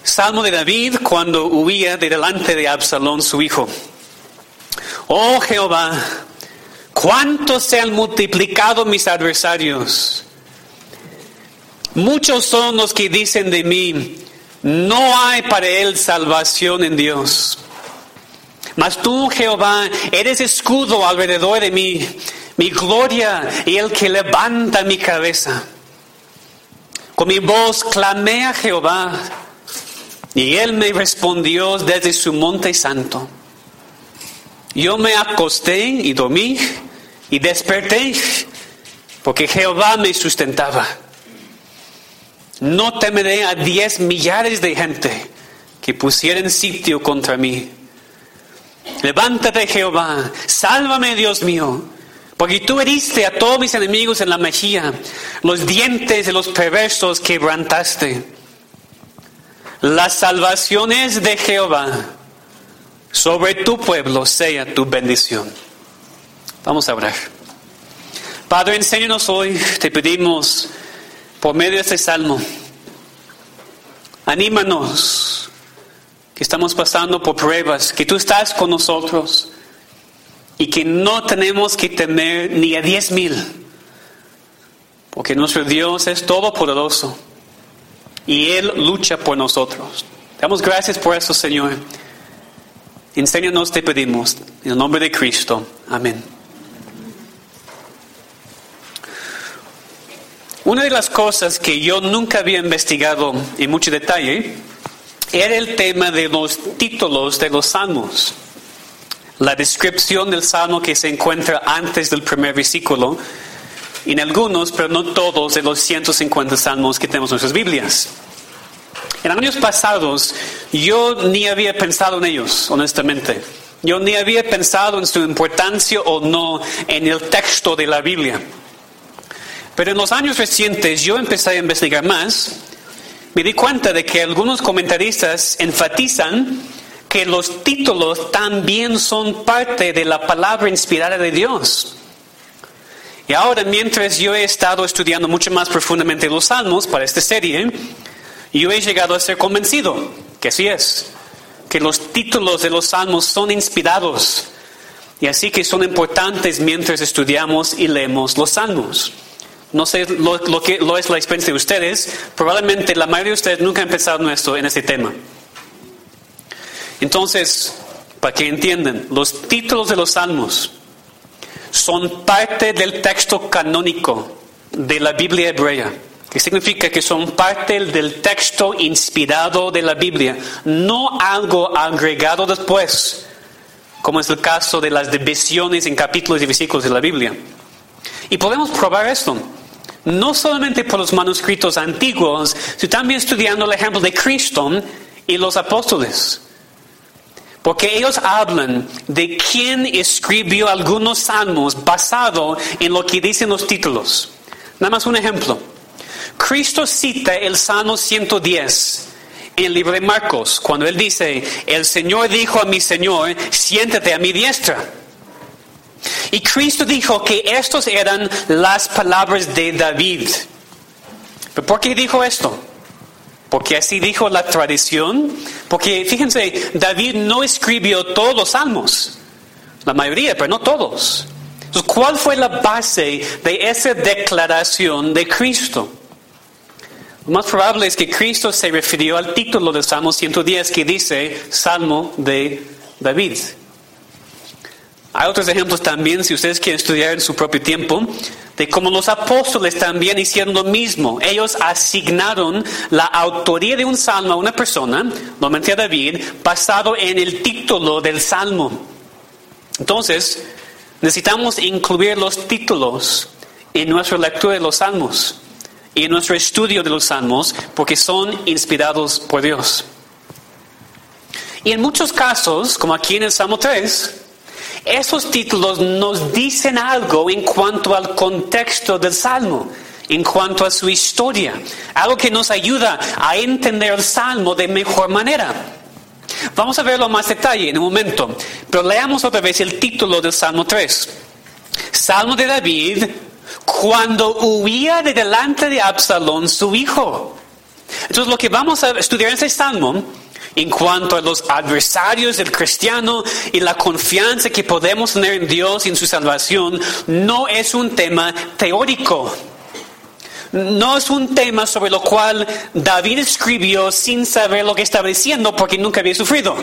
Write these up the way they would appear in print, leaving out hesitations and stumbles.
Salmo de David cuando huía de delante de Absalón, su hijo. Oh Jehová, cuánto se han multiplicado mis adversarios. Muchos son los que dicen de mí, no hay para él salvación en Dios. Mas tú, Jehová, eres escudo alrededor de mí, mi gloria y el que levanta mi cabeza. Con mi voz clamé a Jehová, y él me respondió desde su monte santo. Yo me acosté y dormí y desperté, porque Jehová me sustentaba. No temeré a 10 millares de gente que pusieren sitio contra mí. Levántate, Jehová, sálvame, Dios mío, porque tú heriste a todos mis enemigos en la mejilla, los dientes de los perversos quebrantaste. La salvación es de Jehová, sobre tu pueblo sea tu bendición. Vamos a orar. Padre, enséñanos hoy, te pedimos, por medio de este salmo, anímanos, que estamos pasando por pruebas, que tú estás con nosotros y que no tenemos que temer ni a 10,000, porque nuestro Dios es todopoderoso y Él lucha por nosotros. Damos gracias por eso, Señor. Enséñanos, te pedimos, en el nombre de Cristo. Amén. Una de las cosas que yo nunca había investigado en mucho detalle era el tema de los títulos de los salmos. La descripción del salmo que se encuentra antes del primer versículo, en algunos, pero no todos, de los 150 salmos que tenemos en nuestras Biblias. En años pasados, yo ni había pensado en ellos, honestamente. Yo ni había pensado en su importancia o no en el texto de la Biblia. Pero en los años recientes yo empecé a investigar más. Me di cuenta de que algunos comentaristas enfatizan que los títulos también son parte de la palabra inspirada de Dios. Y ahora, mientras yo he estado estudiando mucho más profundamente los salmos para esta serie, yo he llegado a ser convencido que así es, que los títulos de los salmos son inspirados y así que son importantes mientras estudiamos y leemos los salmos. No sé lo que es la experiencia de ustedes. Probablemente la mayoría de ustedes nunca han pensado en este tema. Entonces, para que entiendan, los títulos de los salmos son parte del texto canónico de la Biblia hebrea, que significa que son parte del texto inspirado de la Biblia, no algo agregado después, como es el caso de las divisiones en capítulos y versículos de la Biblia. Y podemos probar esto, no solamente por los manuscritos antiguos, sino también estudiando el ejemplo de Cristo y los apóstoles. Porque ellos hablan de quién escribió algunos salmos basado en lo que dicen los títulos. Nada más un ejemplo. Cristo cita el Salmo 110 en el libro de Marcos, cuando él dice, el Señor dijo a mi Señor, siéntate a mi diestra. Y Cristo dijo que estos eran las palabras de David. ¿Pero por qué dijo esto? Porque así dijo la tradición. Porque fíjense, David no escribió todos los salmos. La mayoría, pero no todos. Entonces, ¿cuál fue la base de esa declaración de Cristo? Lo más probable es que Cristo se refirió al título del Salmo 110 que dice Salmo de David. Hay otros ejemplos también, si ustedes quieren estudiar en su propio tiempo, de cómo los apóstoles también hicieron lo mismo. Ellos asignaron la autoría de un salmo a una persona, normalmente a David, basado en el título del salmo. Entonces, necesitamos incluir los títulos en nuestra lectura de los salmos y en nuestro estudio de los salmos, porque son inspirados por Dios. Y en muchos casos, como aquí en el Salmo 3, esos títulos nos dicen algo en cuanto al contexto del Salmo, en cuanto a su historia, algo que nos ayuda a entender el Salmo de mejor manera. Vamos a verlo más detalle en un momento, pero leamos otra vez el título del Salmo 3. Salmo de David, cuando huía de delante de Absalón, su hijo. Entonces lo que vamos a estudiar en este salmo, en cuanto a los adversarios del cristiano y la confianza que podemos tener en Dios y en su salvación, no es un tema teórico. No es un tema sobre lo cual David escribió sin saber lo que estaba diciendo porque nunca había sufrido.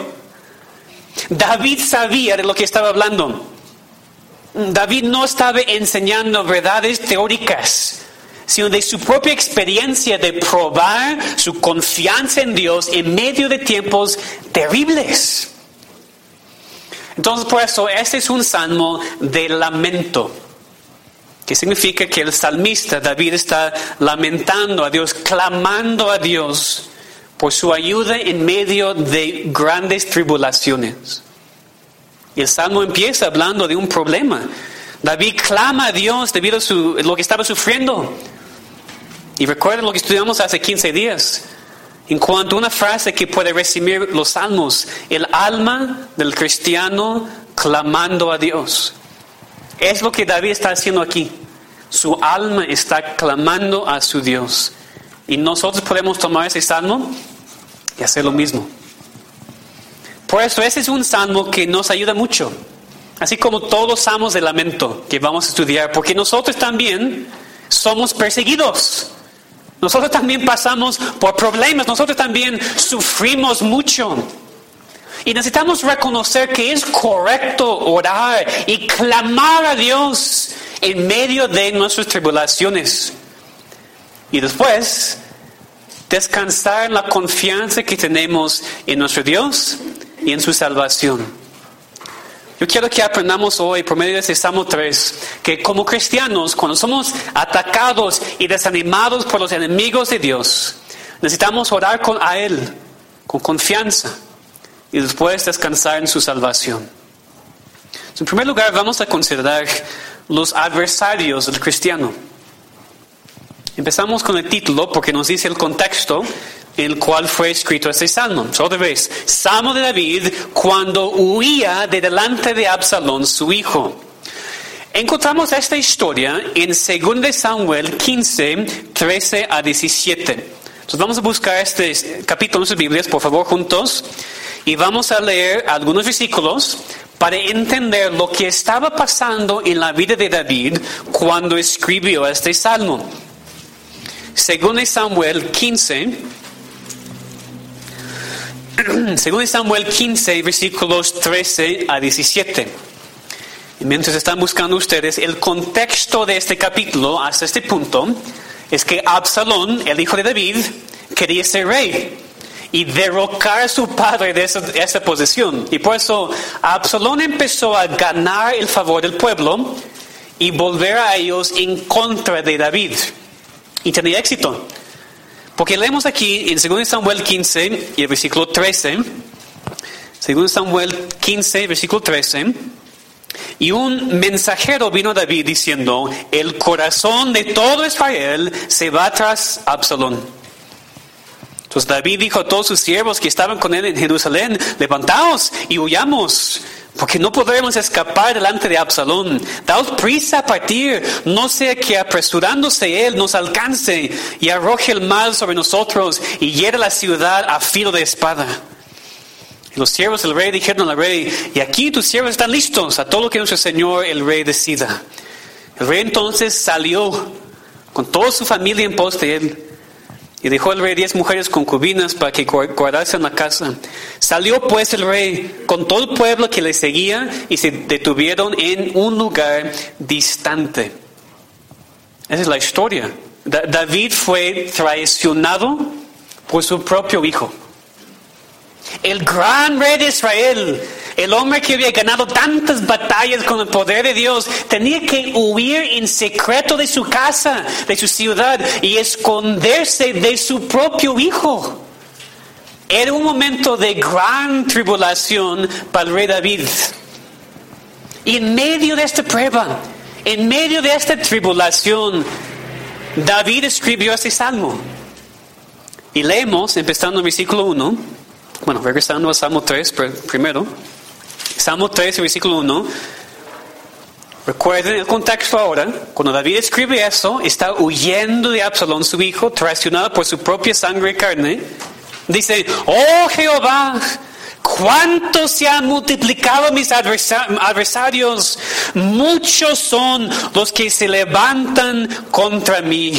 David sabía de lo que estaba hablando. David no estaba enseñando verdades teóricas, sino de su propia experiencia de probar su confianza en Dios en medio de tiempos terribles. Entonces, por eso, este es un salmo de lamento, que significa que el salmista David está lamentando a Dios, clamando a Dios por su ayuda en medio de grandes tribulaciones. Y el salmo empieza hablando de un problema. David clama a Dios debido a lo que estaba sufriendo. Y recuerden lo que estudiamos hace 15 días. En cuanto a una frase que puede resumir los salmos: el alma del cristiano clamando a Dios. Es lo que David está haciendo aquí. Su alma está clamando a su Dios. Y nosotros podemos tomar ese salmo y hacer lo mismo. Por eso ese es un salmo que nos ayuda mucho. Así como todos los salmos de lamento que vamos a estudiar. Porque nosotros también somos perseguidos. Nosotros también pasamos por problemas. Nosotros también sufrimos mucho. Y necesitamos reconocer que es correcto orar y clamar a Dios en medio de nuestras tribulaciones. Y después, descansar en la confianza que tenemos en nuestro Dios y en su salvación. Yo quiero que aprendamos hoy, por medio de este Salmo 3, que como cristianos, cuando somos atacados y desanimados por los enemigos de Dios, necesitamos orar a Él con confianza y después descansar en su salvación. En primer lugar, vamos a considerar los adversarios del cristiano. Empezamos con el título porque nos dice el contexto en el cual fue escrito este salmo. Otra vez, Salmo de David cuando huía de delante de Absalón, su hijo. Encontramos esta historia en 2 Samuel 15, 13 a 17. Entonces vamos a buscar este capítulo en nuestras Biblias, por favor, juntos. Y vamos a leer algunos versículos para entender lo que estaba pasando en la vida de David cuando escribió este salmo. 2 Samuel 15, versículos 13 a 17. Y mientras están buscando ustedes, el contexto de este capítulo hasta este punto es que Absalón, el hijo de David, quería ser rey y derrocar a su padre de esa posición. Y por eso Absalón empezó a ganar el favor del pueblo y volver a ellos en contra de David. Y tenía éxito. Porque leemos aquí en 2 Samuel 15 y el versículo 13. 2 Samuel 15, versículo 13. Y un mensajero vino a David diciendo: el corazón de todo Israel se va tras Absalón. Entonces David dijo a todos sus siervos que estaban con él en Jerusalén: levantaos y huyamos, porque no podremos escapar delante de Absalón. Daos prisa a partir, no sea que apresurándose él nos alcance y arroje el mal sobre nosotros y hiera la ciudad a filo de espada. Y los siervos del rey dijeron al rey: y aquí tus siervos están listos a todo lo que nuestro señor el rey decida. El rey entonces salió con toda su familia en pos de él. Y dejó el rey 10 mujeres concubinas para que guardasen la casa. Salió pues el rey con todo el pueblo que le seguía y se detuvieron en un lugar distante. Esa es la historia. David fue traicionado por su propio hijo. El gran rey de Israel, el hombre que había ganado tantas batallas con el poder de Dios, tenía que huir en secreto de su casa, de su ciudad, y esconderse de su propio hijo. Era un momento de gran tribulación para el rey David. Y en medio de esta prueba, en medio de esta tribulación, David escribió este salmo. Y leemos, empezando en versículo 1, bueno, regresando al Salmo 3 primero. Salmo 3, versículo 1. Recuerden el contexto ahora. Cuando David escribe eso, está huyendo de Absalón, su hijo, traicionado por su propia sangre y carne. Dice, oh Jehová, cuánto se han multiplicado mis adversarios. Muchos son los que se levantan contra mí.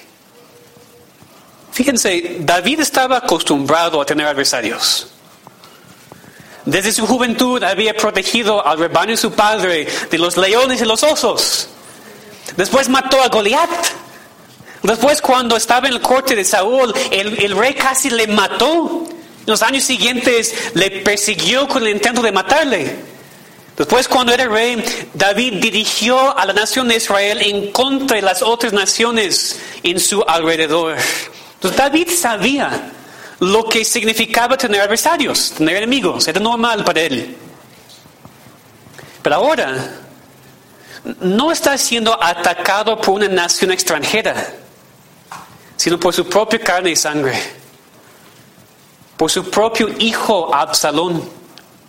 Fíjense, David estaba acostumbrado a tener adversarios. Desde su juventud había protegido al rebaño de su padre de los leones y los osos. Después mató a Goliat. Después, cuando estaba en la corte de Saúl, el rey casi le mató. En los años siguientes le persiguió con el intento de matarle. Después, cuando era rey, David dirigió a la nación de Israel en contra de las otras naciones en su alrededor. Entonces David sabía lo que significaba tener adversarios, tener enemigos. Era normal para él. Pero ahora no está siendo atacado por una nación extranjera, sino por su propia carne y sangre, por su propio hijo Absalón.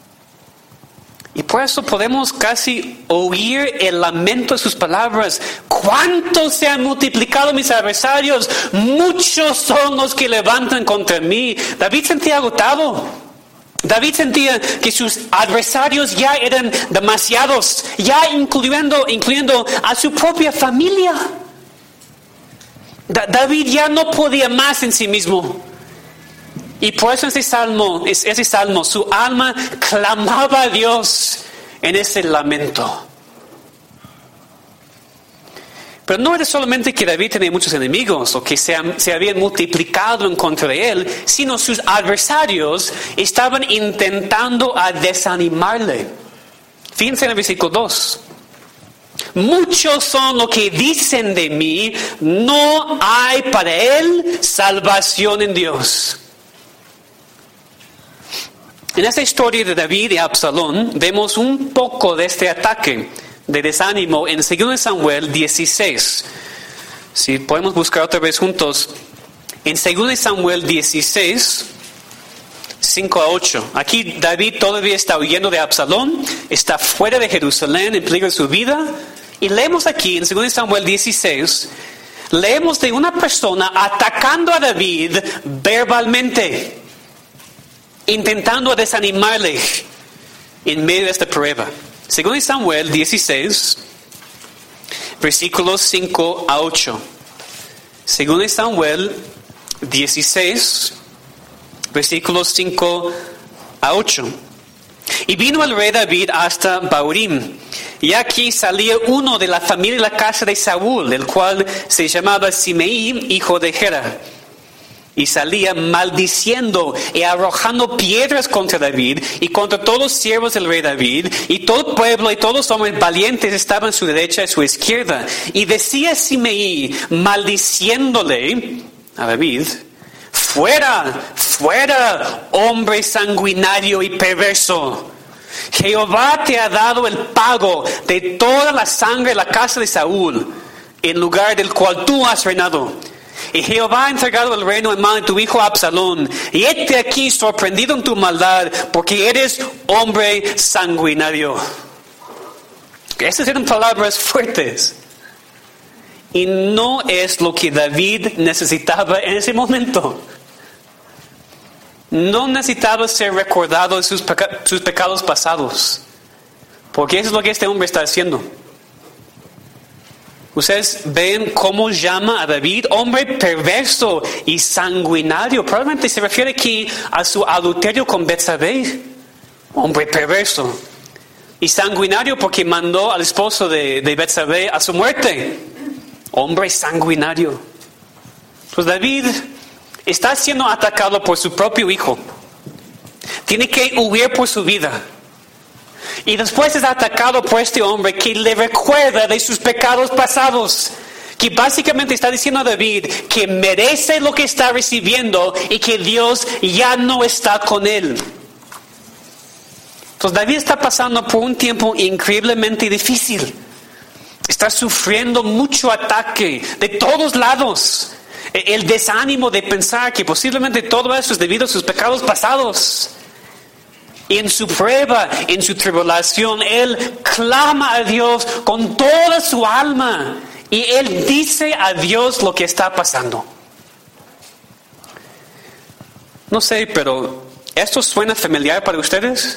Y por eso podemos casi oír el lamento de sus palabras. ¿Cuántos se han multiplicado mis adversarios? Muchos son los que levantan contra mí. David sentía agotado. David sentía que sus adversarios ya eran demasiados, ya incluyendo a su propia familia. David ya no podía más en sí mismo. Y por eso ese salmo, su alma clamaba a Dios en ese lamento. Pero no era solamente que David tenía muchos enemigos o que se habían multiplicado en contra de él, sino sus adversarios estaban intentando a desanimarle. Fíjense en el versículo 2. Muchos son los que dicen de mí, no hay para él salvación en Dios. En esta historia de David y Absalón vemos un poco de este ataque de desánimo en 2 Samuel 16. Si podemos buscar otra vez juntos. En 2 Samuel 16, 5 a 8. Aquí David todavía está huyendo de Absalón, está fuera de Jerusalén en peligro de su vida. Y leemos aquí en 2 Samuel 16, leemos de una persona atacando a David verbalmente, intentando desanimarle en medio de esta prueba. 2 Samuel 16, versículos 5 a 8. 2 Samuel 16, versículos 5 a 8. Y vino el rey David hasta Bahurim, y aquí salía uno de la familia de la casa de Saúl, el cual se llamaba Simeí, hijo de Gera. Y salía maldiciendo y arrojando piedras contra David y contra todos los siervos del rey David. Y todo el pueblo y todos los hombres valientes estaban a su derecha y a su izquierda. Y decía Simeí, maldiciéndole a David: fuera, fuera, hombre sanguinario y perverso. Jehová te ha dado el pago de toda la sangre de la casa de Saúl, en lugar del cual tú has reinado. Y Jehová ha entregado el reino en mano de tu hijo Absalón. Y hete aquí sorprendido en tu maldad, porque eres hombre sanguinario. Esas eran palabras fuertes. Y no es lo que David necesitaba en ese momento. No necesitaba ser recordado de sus pecados pasados, porque eso es lo que este hombre está haciendo. Ustedes ven cómo llama a David hombre perverso y sanguinario. Probablemente se refiere aquí a su adulterio con Betsabé. Hombre perverso y sanguinario porque mandó al esposo de Betsabé a su muerte. Hombre sanguinario. Pues David está siendo atacado por su propio hijo. Tiene que huir por su vida. Y después es atacado por este hombre que le recuerda de sus pecados pasados. Que básicamente está diciendo a David que merece lo que está recibiendo y que Dios ya no está con él. Entonces David está pasando por un tiempo increíblemente difícil. Está sufriendo mucho ataque de todos lados. El desánimo de pensar que posiblemente todo eso es debido a sus pecados pasados. Y en su prueba, en su tribulación, él clama a Dios con toda su alma. Y él dice a Dios lo que está pasando. No sé, pero ¿esto suena familiar para ustedes?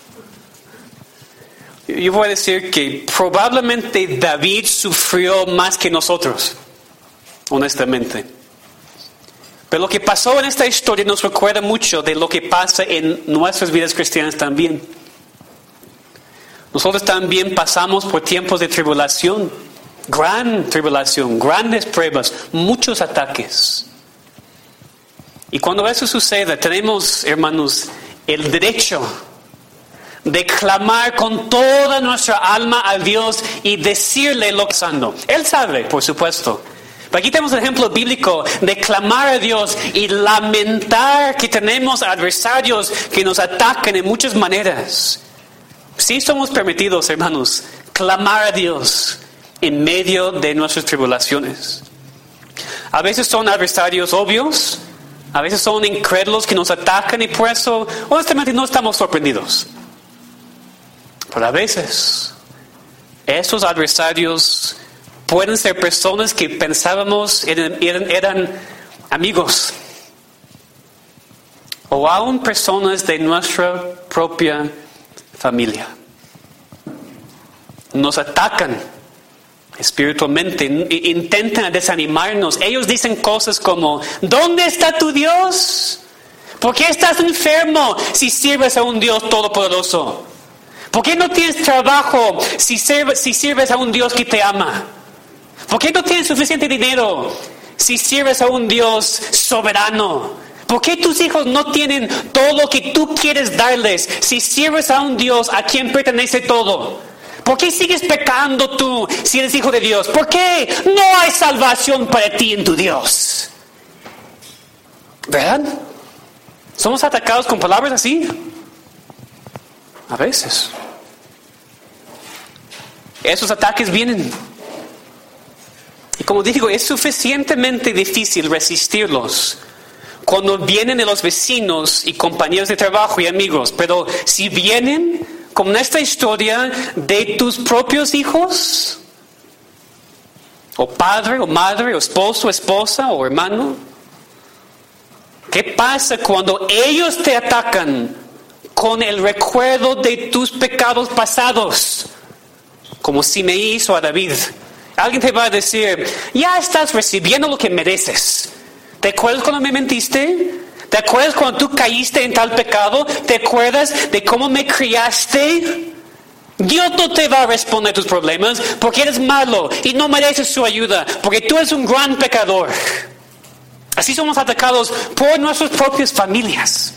Yo voy a decir que probablemente David sufrió más que nosotros, honestamente. Pero lo que pasó en esta historia nos recuerda mucho de lo que pasa en nuestras vidas cristianas también. Nosotros también pasamos por tiempos de tribulación, gran tribulación, grandes pruebas, muchos ataques. Y cuando eso sucede, tenemos, hermanos, el derecho de clamar con toda nuestra alma a Dios y decirle lo que está pasando. Él sabe, por supuesto. Pero aquí tenemos el ejemplo bíblico de clamar a Dios y lamentar que tenemos adversarios que nos atacan en muchas maneras. Sí somos permitidos, hermanos, clamar a Dios en medio de nuestras tribulaciones. A veces son adversarios obvios, a veces son incrédulos que nos atacan y por eso, honestamente, no estamos sorprendidos. Pero a veces, esos adversarios pueden ser personas que pensábamos eran amigos. O aún personas de nuestra propia familia. Nos atacan espiritualmente, intentan desanimarnos. Ellos dicen cosas como, ¿dónde está tu Dios? ¿Por qué estás enfermo si sirves a un Dios todopoderoso? ¿Por qué no tienes trabajo si sirves a un Dios que te ama? ¿Por qué no tienes suficiente dinero si sirves a un Dios soberano? ¿Por qué tus hijos no tienen todo lo que tú quieres darles si sirves a un Dios a quien pertenece todo? ¿Por qué sigues pecando tú si eres hijo de Dios? ¿Por qué no hay salvación para ti en tu Dios? ¿Verdad? ¿Somos atacados con palabras así? A veces. Esos ataques vienen. Y como digo, es suficientemente difícil resistirlos cuando vienen de los vecinos y compañeros de trabajo y amigos. Pero si vienen, como en esta historia, de tus propios hijos, o padre, o madre, o esposo, esposa, o hermano, ¿qué pasa cuando ellos te atacan con el recuerdo de tus pecados pasados? Como si me hizo a David. Alguien te va a decir, ya estás recibiendo lo que mereces. ¿Te acuerdas cuando me mentiste? ¿Te acuerdas cuando tú caíste en tal pecado? ¿Te acuerdas de cómo me criaste? Dios no te va a responder tus problemas porque eres malo y no mereces su ayuda, porque tú eres un gran pecador. Así somos atacados por nuestras propias familias.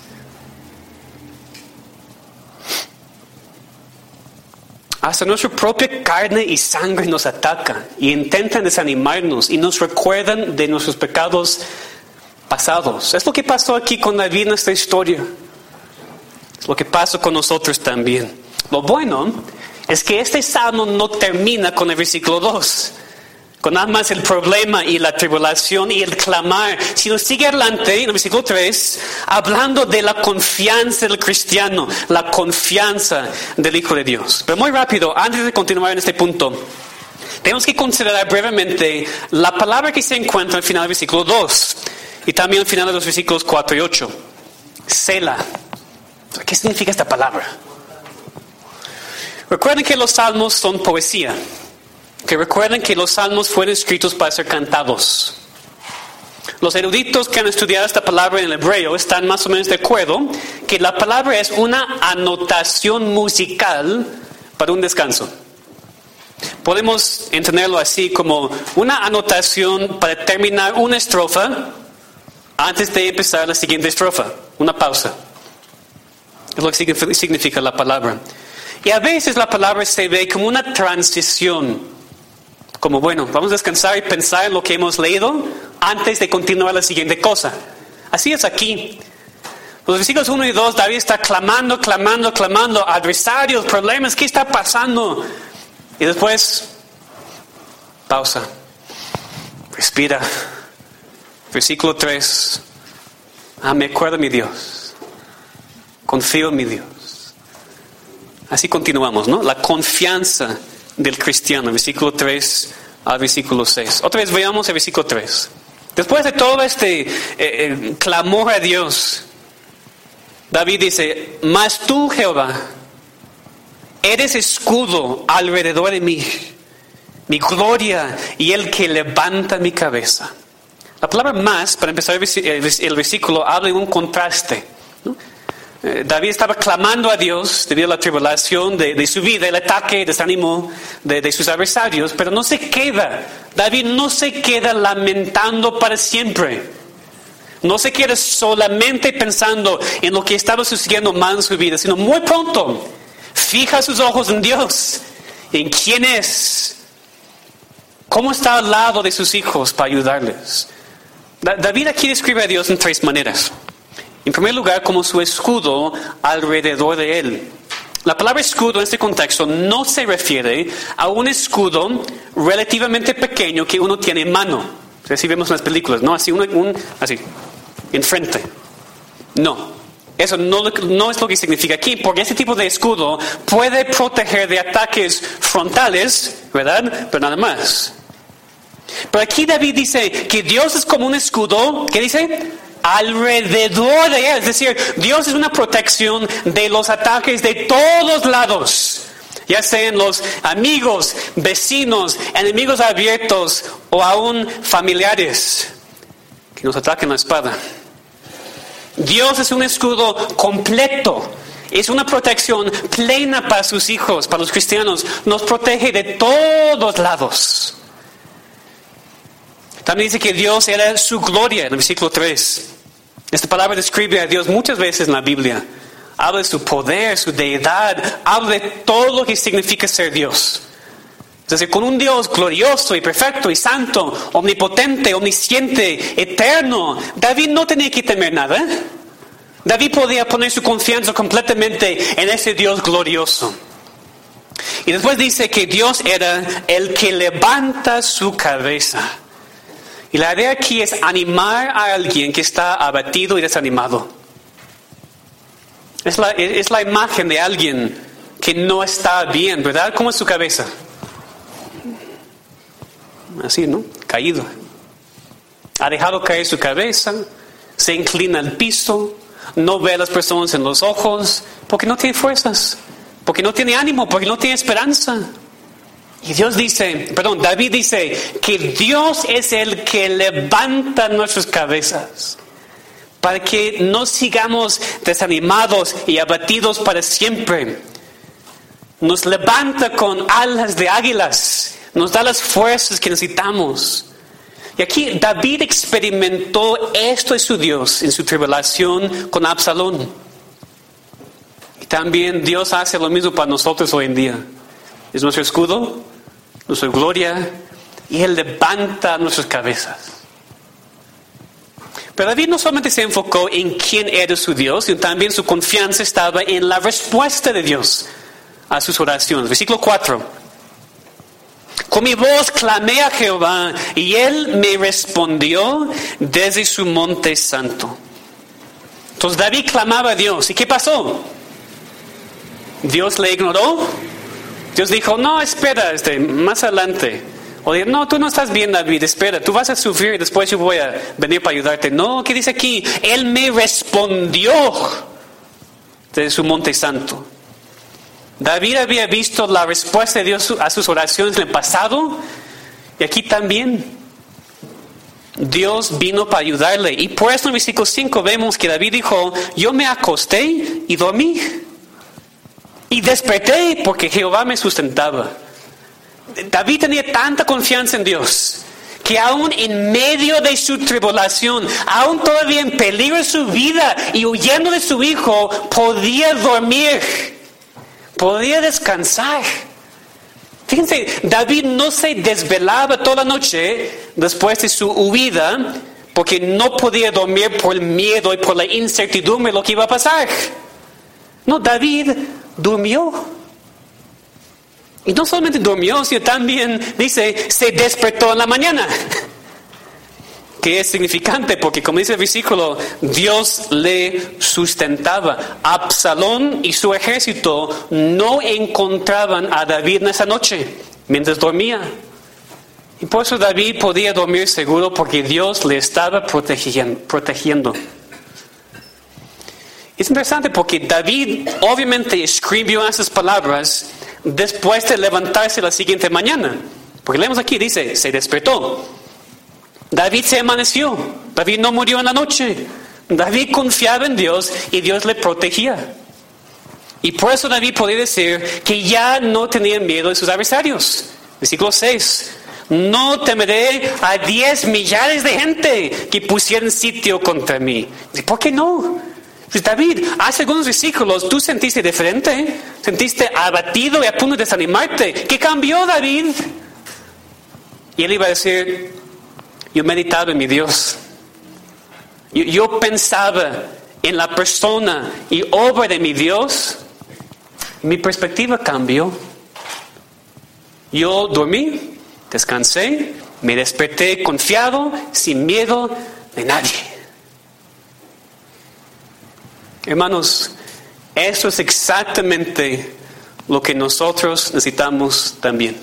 Hasta nuestra propia carne y sangre nos atacan y intentan desanimarnos y nos recuerdan de nuestros pecados pasados. Es lo que pasó aquí con David en esta historia. Es lo que pasó con nosotros también. Lo bueno es que este salmo no termina con el versículo 2. Con nada más el problema y la tribulación y el clamar, sino sigue adelante en el versículo 3, hablando de la confianza del cristiano, la confianza del Hijo de Dios. Pero muy rápido, antes de continuar en este punto, tenemos que considerar brevemente la palabra que se encuentra al final del versículo 2 y también al final de los versículos 4 y 8. Selah. ¿Qué significa esta palabra? Recuerden que los salmos son poesía. Que recuerden que los salmos fueron escritos para ser cantados. Los eruditos que han estudiado esta palabra en el hebreo están más o menos de acuerdo que la palabra es una anotación musical para un descanso. Podemos entenderlo así como una anotación para terminar una estrofa antes de empezar la siguiente estrofa, una pausa. Es lo que significa la palabra. Y a veces la palabra se ve como una transición. Como bueno, vamos a descansar y pensar en lo que hemos leído antes de continuar la siguiente cosa. Así es aquí. Los versículos 1 y 2, David está clamando, adversarios, problemas, ¿qué está pasando? Y después, pausa, respira. Versículo 3, me acuerdo de mi Dios, confío en mi Dios. Así continuamos, ¿no? La confianza del cristiano, versículo 3 al versículo 6. Otra vez veamos el versículo 3. Después de todo este clamor a Dios, David dice, mas tú, Jehová, eres escudo alrededor de mí, mi gloria y el que levanta mi cabeza. La palabra más, para empezar el versículo, habla de un contraste, ¿no? David estaba clamando a Dios debido a la tribulación de su vida, el ataque, el desánimo de sus adversarios, pero no se queda. David no se queda lamentando para siempre. No se queda solamente pensando en lo que estaba sucediendo mal en su vida, sino muy pronto fija sus ojos en Dios, en quién es, cómo está al lado de sus hijos para ayudarles. David aquí describe a Dios en tres maneras. En primer lugar, como su escudo alrededor de él. La palabra escudo en este contexto no se refiere a un escudo relativamente pequeño que uno tiene en mano. Así vemos en las películas, ¿no? Así, así, enfrente. No, eso no es lo que significa aquí, porque este tipo de escudo puede proteger de ataques frontales, ¿verdad? Pero nada más. Pero aquí David dice que Dios es como un escudo, ¿qué dice? Alrededor de él, es decir, Dios es una protección de los ataques de todos lados, ya sean los amigos, vecinos, enemigos abiertos o aún familiares que nos ataquen la espada. Dios es un escudo completo, es una protección plena para sus hijos, para los cristianos, nos protege de todos lados. También dice que Dios era su gloria en el versículo 3. Esta palabra describe a Dios muchas veces en la Biblia. Habla de su poder, su deidad, habla de todo lo que significa ser Dios. Es decir, con un Dios glorioso y perfecto y santo, omnipotente, omnisciente, eterno, David no tenía que temer nada. David podía poner su confianza completamente en ese Dios glorioso. Y después dice que Dios era el que levanta su cabeza. Y la idea aquí es animar a alguien que está abatido y desanimado. Es la imagen de alguien que no está bien, ¿verdad? ¿Cómo es su cabeza? Así, ¿no? Caído. Ha dejado caer su cabeza, se inclina al piso, no ve a las personas en los ojos, porque no tiene fuerzas, porque no tiene ánimo, porque no tiene esperanza. Y David dice que Dios es el que levanta nuestras cabezas para que no sigamos desanimados y abatidos para siempre. Nos levanta con alas de águilas, nos da las fuerzas que necesitamos. Y aquí David experimentó esto de su Dios en su tribulación con Absalón. Y también Dios hace lo mismo para nosotros hoy en día. Es nuestro escudo, nuestra gloria, y Él levanta nuestras cabezas. Pero David no solamente se enfocó en quién era su Dios, sino también su confianza estaba en la respuesta de Dios a sus oraciones. Versículo 4. Con mi voz clamé a Jehová, y Él me respondió desde su monte santo. Entonces David clamaba a Dios. ¿Y qué pasó? ¿Dios le ignoró? Dios dijo, no, espera, más adelante. O dijo, no, tú no estás bien, David, espera, tú vas a sufrir y después yo voy a venir para ayudarte. No, ¿qué dice aquí? Él me respondió desde su monte santo. David había visto la respuesta de Dios a sus oraciones en el pasado, y aquí también Dios vino para ayudarle. Y por eso en el versículo 5 vemos que David dijo, yo me acosté y dormí. Y desperté porque Jehová me sustentaba. David tenía tanta confianza en Dios que aún en medio de su tribulación, aún todavía en peligro de su vida y huyendo de su hijo, podía dormir, podía descansar. Fíjense, David no se desvelaba toda la noche después de su huida porque no podía dormir por el miedo y por la incertidumbre de lo que iba a pasar. No, David durmió. Y no solamente durmió, sino también dice, se despertó en la mañana. que es significante, porque como dice el versículo, Dios le sustentaba. Absalón y su ejército no encontraban a David en esa noche, mientras dormía. Y por eso David podía dormir seguro, porque Dios le estaba protegiendo. Es interesante porque David obviamente escribió esas palabras después de levantarse la siguiente mañana. Porque leemos aquí, dice, se despertó. David se amaneció. David no murió en la noche. David confiaba en Dios y Dios le protegía. Y por eso David podía decir que ya no tenía miedo de sus adversarios. Versículo 6. No temeré a 10 millares de gente que pusieran sitio contra mí. ¿Por qué no? Pues David, hace algunos versículos tú sentiste diferente, sentiste abatido y a punto de desanimarte. ¿Qué cambió, David? Y él iba a decir, yo meditaba en mi Dios. Yo pensaba en la persona y obra de mi Dios. Mi perspectiva cambió. Yo dormí, descansé, me desperté confiado, sin miedo de nadie. Hermanos, eso es exactamente lo que nosotros necesitamos también.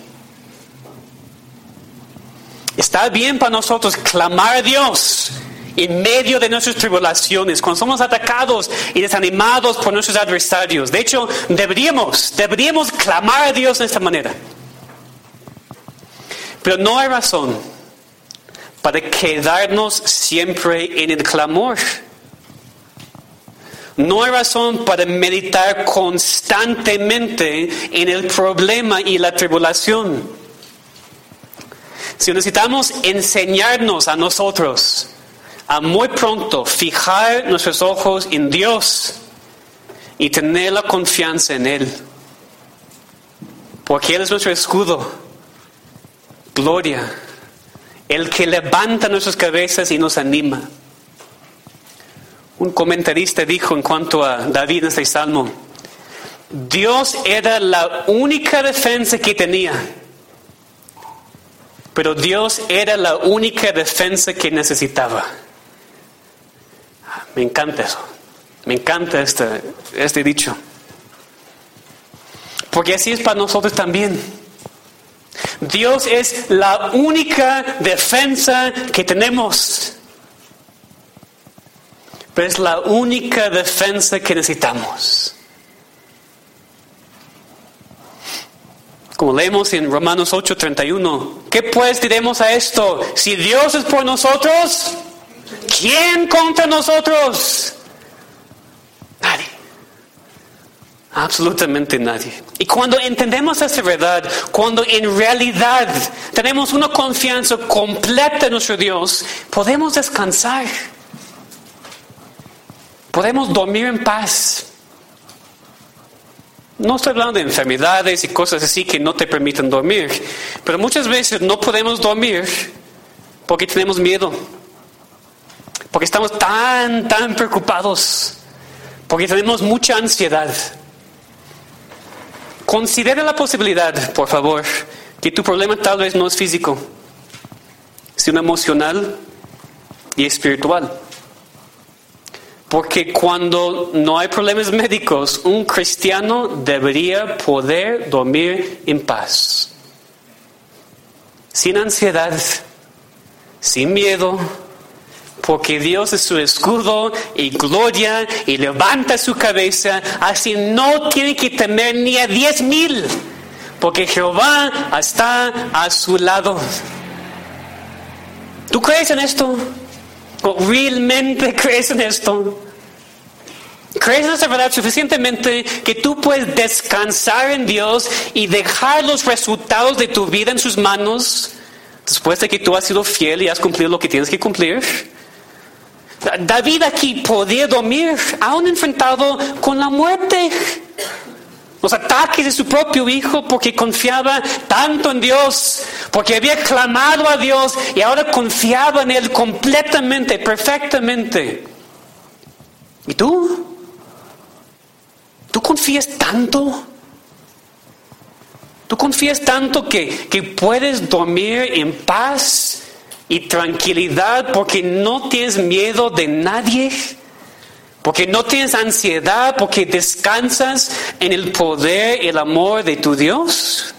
Está bien para nosotros clamar a Dios en medio de nuestras tribulaciones, cuando somos atacados y desanimados por nuestros adversarios. De hecho, deberíamos clamar a Dios de esta manera. Pero no hay razón para quedarnos siempre en el clamor. No hay razón para meditar constantemente en el problema y la tribulación. Si necesitamos enseñarnos a nosotros a muy pronto fijar nuestros ojos en Dios y tener la confianza en Él, porque Él es nuestro escudo, gloria, el que levanta nuestras cabezas y nos anima. Un comentarista dijo en cuanto a David en este salmo, Dios era la única defensa que tenía, pero Dios era la única defensa que necesitaba. Me encanta eso, me encanta este dicho, porque así es para nosotros también. Dios es la única defensa que tenemos. Pero es la única defensa que necesitamos. Como leemos en Romanos 8:31, ¿qué pues diremos a esto? Si Dios es por nosotros, ¿quién contra nosotros? Nadie. Absolutamente nadie. Y cuando entendemos esta verdad, cuando en realidad tenemos una confianza completa en nuestro Dios, podemos descansar. Podemos dormir en paz. No estoy hablando de enfermedades y cosas así que no te permiten dormir, pero muchas veces no podemos dormir porque tenemos miedo, porque estamos tan preocupados, porque tenemos mucha ansiedad. Considera la posibilidad, por favor, que tu problema tal vez no es físico, sino emocional y espiritual. Porque cuando no hay problemas médicos, un cristiano debería poder dormir en paz. Sin ansiedad, sin miedo, porque Dios es su escudo y gloria y levanta su cabeza, así no tiene que temer ni a 10,000, porque Jehová está a su lado. ¿Tú crees en esto? ¿Realmente crees en esto? ¿Crees en esa verdad suficientemente que tú puedes descansar en Dios y dejar los resultados de tu vida en sus manos después de que tú has sido fiel y has cumplido lo que tienes que cumplir? David aquí podía dormir aún enfrentado con la muerte, los ataques de su propio hijo, porque confiaba tanto en Dios, porque había clamado a Dios y ahora confiaba en Él completamente, perfectamente. ¿Y tú? ¿Tú confías tanto? ¿Tú confías tanto que puedes dormir en paz y tranquilidad porque no tienes miedo de nadie, porque no tienes ansiedad, porque descansas en el poder y el amor de tu Dios.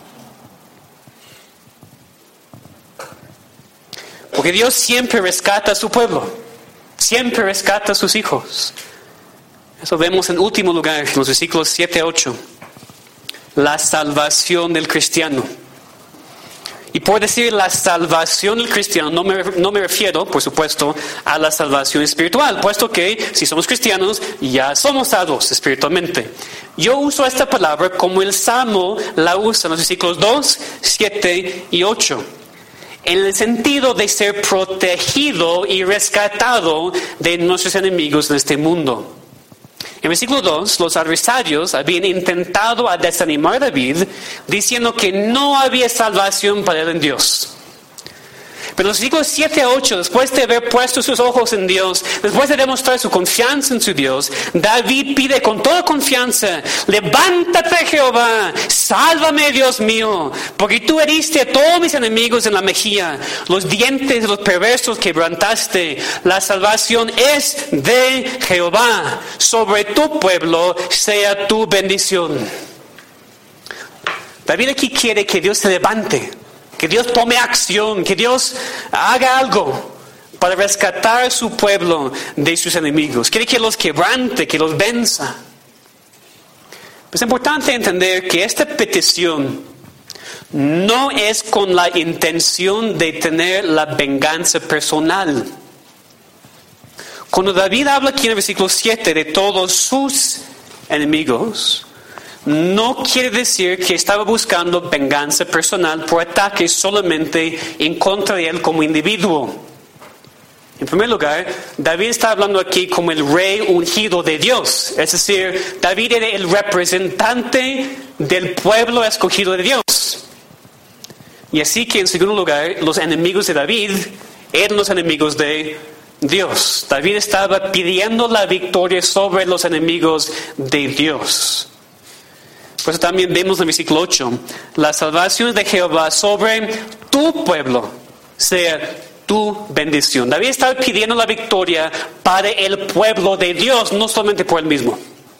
Porque Dios siempre rescata a su pueblo, siempre rescata a sus hijos. Eso vemos en último lugar, en los versículos 7 a 8. La salvación del cristiano. Y por decir la salvación del cristiano, no me refiero, por supuesto, a la salvación espiritual, puesto que si somos cristianos, ya somos salvos espiritualmente. Yo uso esta palabra como el Salmo la usa en los versículos 2, 7 y 8. En el sentido de ser protegido y rescatado de nuestros enemigos en este mundo. En versículo 2, los adversarios habían intentado a desanimar a David, diciendo que no había salvación para él en Dios. Pero en los versículos 7 a 8, después de haber puesto sus ojos en Dios, después de demostrar su confianza en su Dios, David pide con toda confianza: levántate, Jehová, sálvame, Dios mío, porque tú heriste a todos mis enemigos en la mejilla, los dientes de los perversos quebrantaste. La salvación es de Jehová, sobre tu pueblo sea tu bendición. David aquí quiere que Dios se levante, que Dios tome acción, que Dios haga algo para rescatar a su pueblo de sus enemigos. Quiere que los quebrante, que los venza. Es importante entender que esta petición no es con la intención de tener la venganza personal. Cuando David habla aquí en el versículo 7 de todos sus enemigos, no quiere decir que estaba buscando venganza personal por ataques solamente en contra de él como individuo. En primer lugar, David está hablando aquí como el rey ungido de Dios. Es decir, David era el representante del pueblo escogido de Dios. Y así que en segundo lugar, los enemigos de David eran los enemigos de Dios. David estaba pidiendo la victoria sobre los enemigos de Dios. Por eso también vemos en el versículo 8, la salvación de Jehová sobre tu pueblo sea tu bendición. David estaba pidiendo la victoria para el pueblo de Dios, no solamente por él mismo.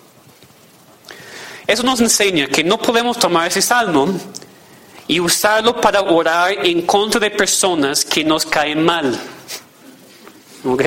Eso nos enseña que no podemos tomar ese salmo y usarlo para orar en contra de personas que nos caen mal. ¿Ok?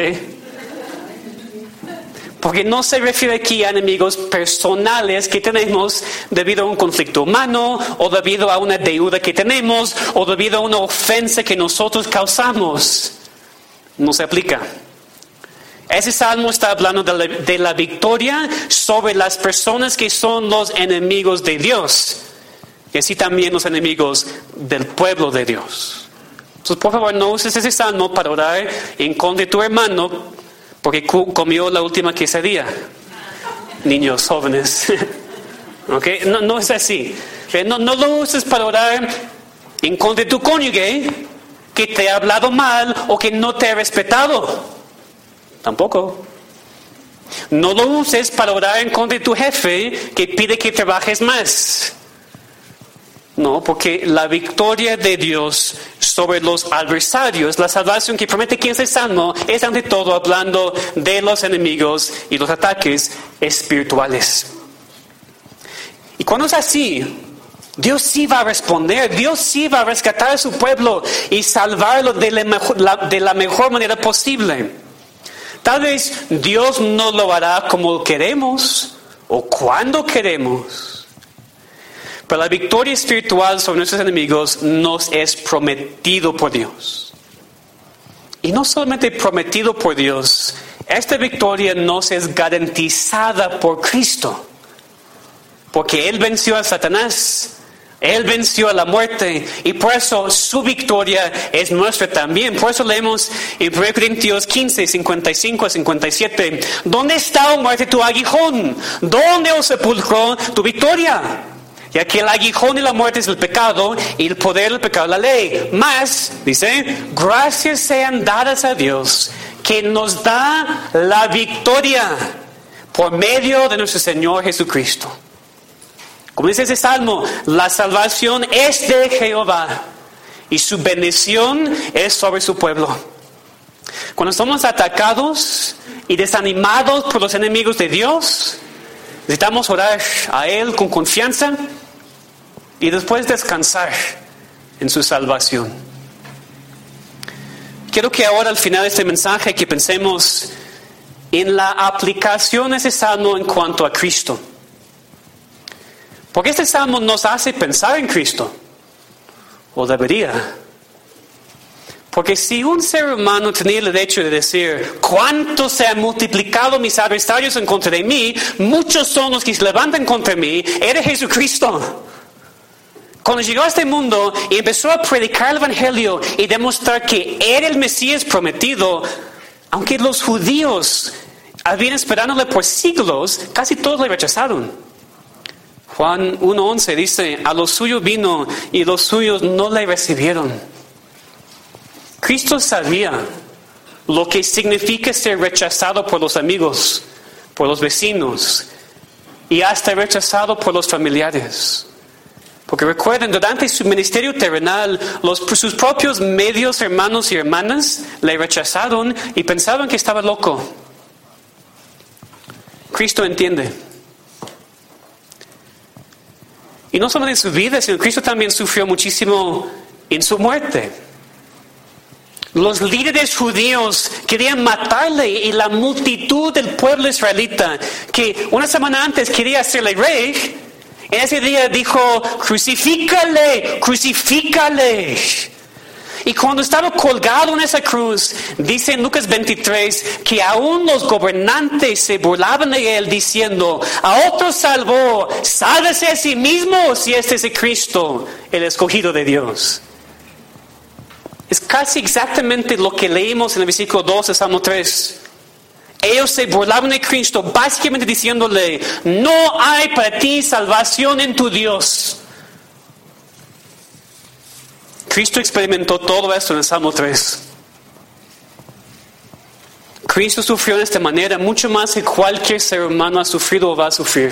Porque no se refiere aquí a enemigos personales que tenemos debido a un conflicto humano, o debido a una deuda que tenemos, o debido a una ofensa que nosotros causamos. No se aplica. Ese salmo está hablando de la victoria sobre las personas que son los enemigos de Dios. Y así también los enemigos del pueblo de Dios. Entonces, por favor, no uses ese salmo para orar en contra de tu hermano porque comió la última quesadilla. Niños, jóvenes. ¿Okay? No es así. No lo uses para orar en contra de tu cónyuge que te ha hablado mal o que no te ha respetado. Tampoco. No lo uses para orar en contra de tu jefe que pide que trabajes más. No, porque la victoria de Dios sobre los adversarios, la salvación que promete aquí en este salmo, es ante todo hablando de los enemigos y los ataques espirituales. Y cuando es así, Dios sí va a responder, Dios sí va a rescatar a su pueblo y salvarlo de la mejor manera posible. Tal vez Dios no lo hará como queremos o cuando queremos. Pero la victoria espiritual sobre nuestros enemigos nos es prometido por Dios. Y no solamente prometido por Dios, esta victoria nos es garantizada por Cristo. Porque Él venció a Satanás, Él venció a la muerte, y por eso su victoria es nuestra también. Por eso leemos en 1 Corintios 15, 55 a 57, ¿dónde está, oh muerte, tu aguijón? ¿Dónde, oh sepulcro, tu victoria? Ya que el aguijón y la muerte es el pecado, y el poder del pecado la ley. Mas, dice, gracias sean dadas a Dios, que nos da la victoria por medio de nuestro Señor Jesucristo. Como dice ese salmo, la salvación es de Jehová. y su bendición es sobre su pueblo. Cuando somos atacados y desanimados por los enemigos de Dios, necesitamos orar a Él con confianza y después descansar en su salvación. Quiero que ahora al final de este mensaje que pensemos en la aplicación de ese salmo en cuanto a Cristo. Porque este salmo nos hace pensar en Cristo, o debería. Porque si un ser humano tenía el derecho de decir, ¿cuánto se han multiplicado mis adversarios en contra de mí? Muchos son los que se levantan contra mí. Era Jesucristo. Cuando llegó a este mundo y empezó a predicar el Evangelio y demostrar que era el Mesías prometido, aunque los judíos habían esperándole por siglos, casi todos le rechazaron. Juan 1:11 dice, a los suyos vino y los suyos no le recibieron. Cristo sabía lo que significa ser rechazado por los amigos, por los vecinos y hasta rechazado por los familiares. Porque recuerden, durante su ministerio terrenal, sus propios medios hermanos y hermanas le rechazaron y pensaban que estaba loco. Cristo entiende. Y no solo en su vida, sino Cristo también sufrió muchísimo en su muerte. Los líderes judíos querían matarle y la multitud del pueblo israelita, que una semana antes quería hacerle rey, en ese día dijo, crucifícale, crucifícale. Y cuando estaba colgado en esa cruz, dice en Lucas 23, que aún los gobernantes se burlaban de él diciendo, a otro salvó, sálvese a sí mismo si este es el Cristo, el escogido de Dios. Es casi exactamente lo que leímos en el versículo 2 de Salmo 3. Ellos se burlaban de Cristo, básicamente diciéndole, no hay para ti salvación en tu Dios. Cristo experimentó todo esto en el Salmo 3. Cristo sufrió de esta manera mucho más que cualquier ser humano ha sufrido o va a sufrir.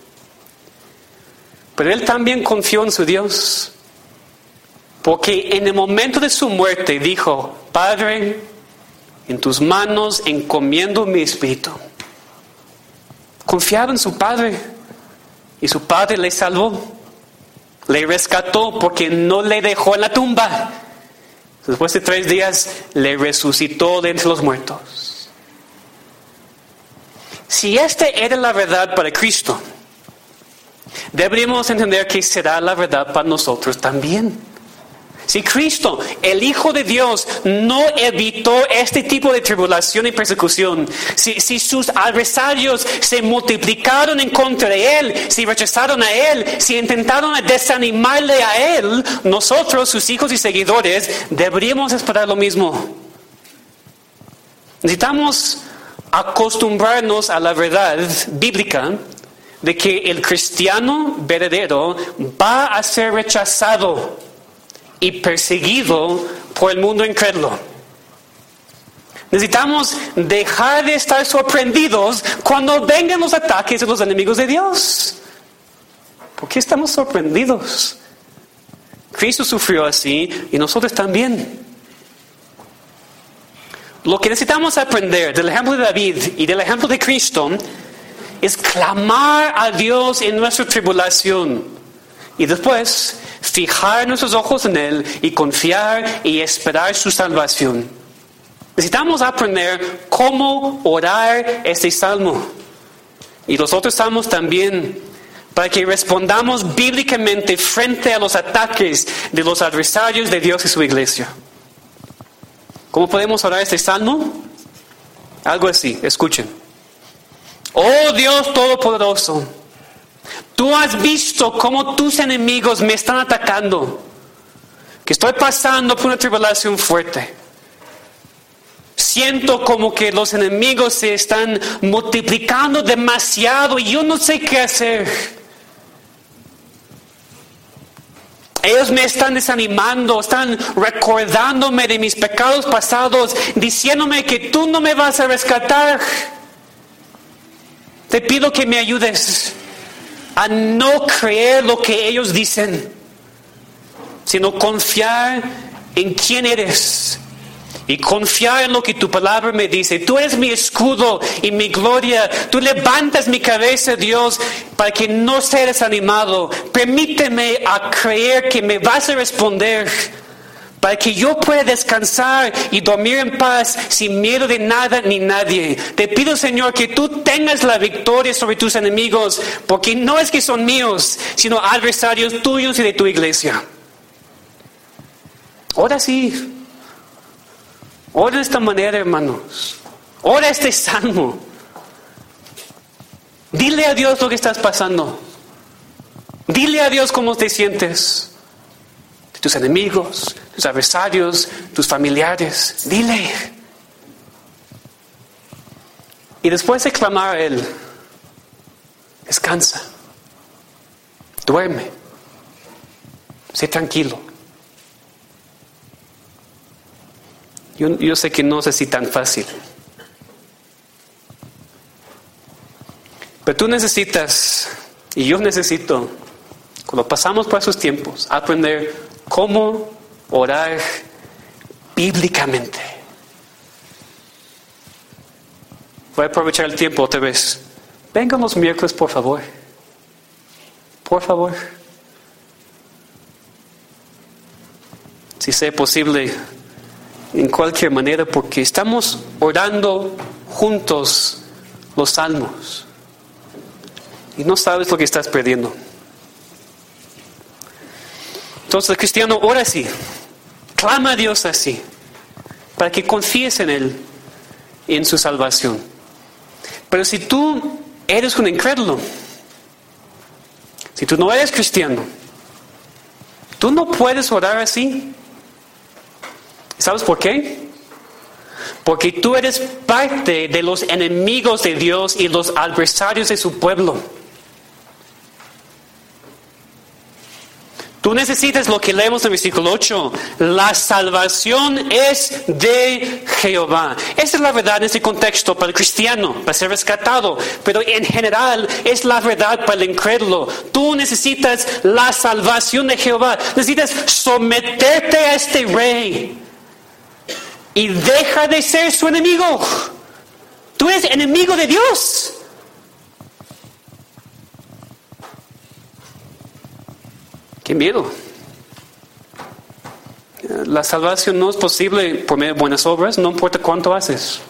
Pero Él también confió en su Dios. Porque en el momento de su muerte dijo, Padre, en tus manos encomiendo mi espíritu. Confiaba en su Padre y su Padre le salvó. Le rescató porque no le dejó en la tumba. Después de 3 días le resucitó de entre los muertos. Si esta era la verdad para Cristo, deberíamos entender que será la verdad para nosotros también. Si Cristo, el Hijo de Dios, no evitó este tipo de tribulación y persecución, si sus adversarios se multiplicaron en contra de Él, si rechazaron a Él, si intentaron desanimarle a Él, nosotros, sus hijos y seguidores, deberíamos esperar lo mismo. Necesitamos acostumbrarnos a la verdad bíblica de que el cristiano verdadero va a ser rechazado y perseguido por el mundo incrédulo. Necesitamos dejar de estar sorprendidos cuando vengan los ataques de los enemigos de Dios. ¿Por qué estamos sorprendidos? Cristo sufrió así y nosotros también. Lo que necesitamos aprender del ejemplo de David y del ejemplo de Cristo es clamar a Dios en nuestra tribulación y después fijar nuestros ojos en Él y confiar y esperar su salvación. Necesitamos aprender cómo orar este salmo y los otros salmos también, para que respondamos bíblicamente frente a los ataques de los adversarios de Dios y su iglesia. ¿Cómo podemos orar este salmo? Algo así, escuchen. Oh Dios Todopoderoso, tú has visto cómo tus enemigos me están atacando, que estoy pasando por una tribulación fuerte. Siento como que los enemigos se están multiplicando demasiado y yo no sé qué hacer. Ellos me están desanimando, están recordándome de mis pecados pasados, diciéndome que tú no me vas a rescatar. Te pido que me ayudes a no creer lo que ellos dicen. sino confiar en quién eres y confiar en lo que tu palabra me dice. Tú eres mi escudo y mi gloria. Tú levantas mi cabeza, Dios, para que no sea desanimado. Permíteme a creer que me vas a responder, para que yo pueda descansar y dormir en paz sin miedo de nada ni nadie. Te pido, Señor, que tú tengas la victoria sobre tus enemigos, porque no es que son míos, sino adversarios tuyos y de tu iglesia. Ora sí. Ora de esta manera, hermanos. Ora este salmo. Dile a Dios lo que estás pasando. Dile a Dios cómo te sientes. Tus enemigos, tus adversarios, tus familiares. Dile. Y después de clamar a Él, descansa. Duerme. Sé tranquilo. Yo sé que no es así tan fácil. Pero tú necesitas, y yo necesito, cuando pasamos por esos tiempos, aprender cómo orar bíblicamente. Voy a aprovechar el tiempo otra vez. Vengan los miércoles, por favor. Por favor. Si sea posible, en cualquier manera, porque estamos orando juntos los salmos. Y no sabes lo que estás perdiendo. Entonces el cristiano ora así, clama a Dios así, para que confíes en Él y en su salvación. Pero si tú eres un incrédulo, si tú no eres cristiano, tú no puedes orar así. ¿Sabes por qué? Porque tú eres parte de los enemigos de Dios y los adversarios de su pueblo. Tú necesitas lo que leemos en el versículo 8. La salvación es de Jehová. Esa es la verdad en este contexto para el cristiano, para ser rescatado. Pero en general es la verdad para el incrédulo. Tú necesitas la salvación de Jehová. Necesitas someterte a este rey. Y deja de ser su enemigo. Tú eres enemigo de Dios. ¡Qué miedo! La salvación no es posible por medio de buenas obras, no importa cuánto haces.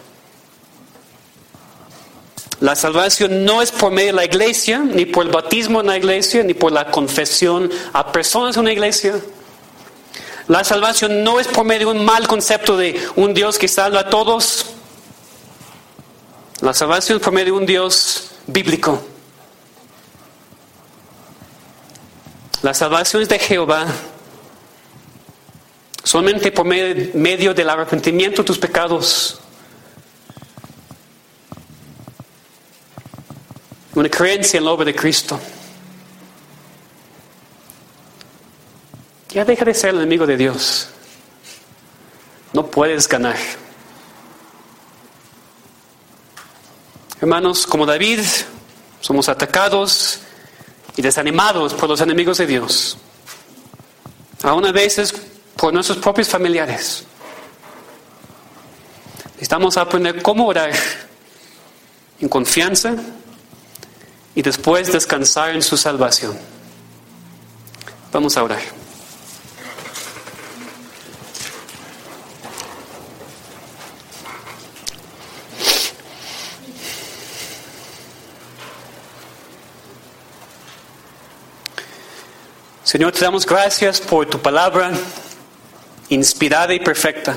La salvación no es por medio de la iglesia, ni por el bautismo en la iglesia, ni por la confesión a personas en una iglesia. La salvación no es por medio de un mal concepto de un Dios que salva a todos. La salvación es por medio de un Dios bíblico. La salvación es de Jehová. Solamente por medio del arrepentimiento de tus pecados. Una creencia en la obra de Cristo. Ya deja de ser el enemigo de Dios. No puedes ganar. Hermanos, como David, somos atacados y desanimados por los enemigos de Dios. Aún a veces por nuestros propios familiares. Necesitamos aprender cómo orar en confianza y después descansar en su salvación. Vamos a orar. Señor, te damos gracias por tu palabra inspirada y perfecta.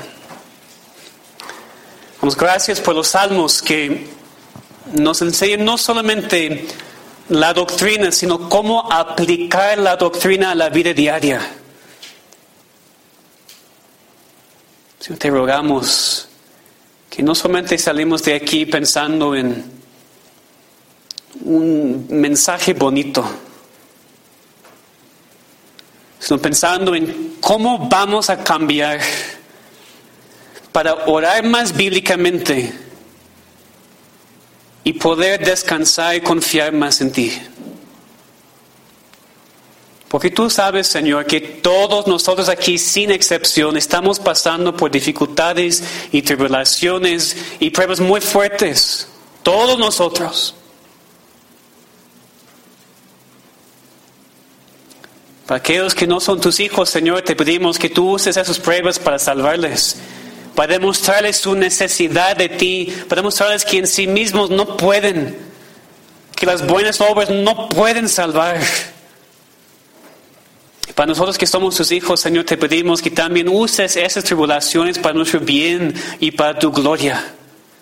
Damos gracias por los salmos que nos enseñan no solamente la doctrina, sino cómo aplicar la doctrina a la vida diaria. Señor, te rogamos que no solamente salimos de aquí pensando en un mensaje bonito, sino pensando en cómo vamos a cambiar para orar más bíblicamente y poder descansar y confiar más en ti. Porque tú sabes, Señor, que todos nosotros aquí, sin excepción, estamos pasando por dificultades y tribulaciones y pruebas muy fuertes. Todos nosotros. Para aquellos que no son tus hijos, Señor, te pedimos que tú uses esas pruebas para salvarles. Para demostrarles su necesidad de ti. Para demostrarles que en sí mismos no pueden. Que las buenas obras no pueden salvar. Para nosotros que somos tus hijos, Señor, te pedimos que también uses esas tribulaciones para nuestro bien y para tu gloria.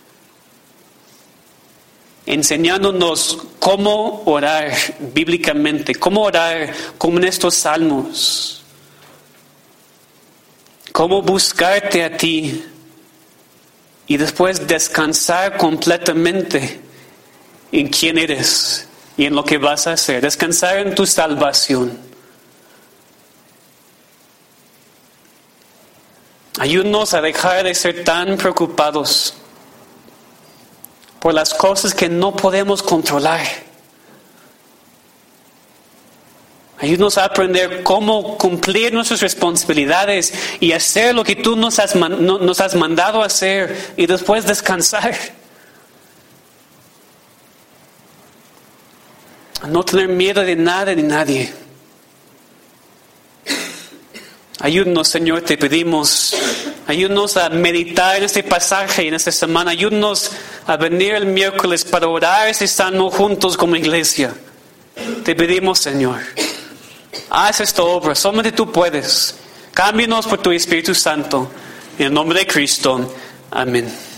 Enseñándonos cómo orar bíblicamente, cómo orar como en estos salmos. Cómo buscarte a ti y después descansar completamente en quién eres y en lo que vas a hacer. Descansar en tu salvación. Ayúdanos a dejar de ser tan preocupados por las cosas que no podemos controlar. Ayúdanos a aprender cómo cumplir nuestras responsabilidades y hacer lo que tú nos has mandado a hacer y después descansar. A no tener miedo de nada ni nadie. Ayúdanos, Señor, te pedimos. Ayúdanos a meditar en este pasaje en esta semana. Ayúdanos a venir el miércoles para orar ese salmo juntos como iglesia. Te pedimos, Señor. Haz esta obra. Solamente tú puedes. Cámbianos por tu Espíritu Santo. En el nombre de Cristo. Amén.